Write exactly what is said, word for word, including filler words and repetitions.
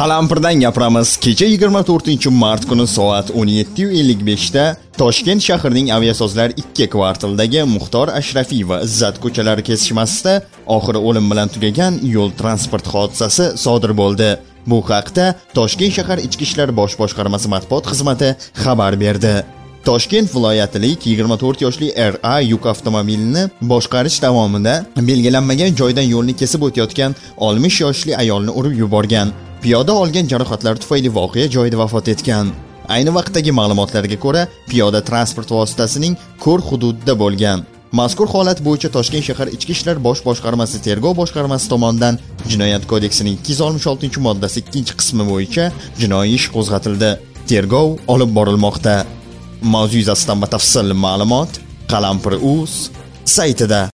Qalampirdan gapiramiz. Kecha yigirma to'rtinchi mart kuni soat o'n yetti ellik besh da Toshkent shahrining Aviasozlar ikki kvartalidagi Muxtor Ashrafiy va Izzat ko'chalari kesishmasida oxiri o'lim bilan tugagan yo'l transport hodisasi sodir bo'ldi. Bu haqda Toshkent shahar Ichki ishlar bosh boshqarmasi matbuot xizmati xabar berdi. Toshkent viloyatilik yigirma to'rt yoshli R A yuk avtomobilini boshqarish davomida belgilanmagan joydan yo'lni kesib o'tayotgan oltmish yoshli ayolni urib yuborgan. Piyoda olgan jarohatlari tufayli voqea joyida vafot etgan. Ayni vaqtdagi ma'lumotlarga ko'ra, piyoda transport vositasining ko'r hududida bo'lgan. Mazkur holat bo'yicha Toshkent shahar Ichki ishlar bosh boshqarmasi tergov boshqarmasi tomonidan Jinoyat kodeksining ikki yuz oltmish oltinchi moddasi ikkinchi qismi bo'yicha jinoiy ish qo'zg'atildi. Tergov olib borilmoqda. Mavzu yuzasidan batafsil ma'lumot Qalampir.uz saytida.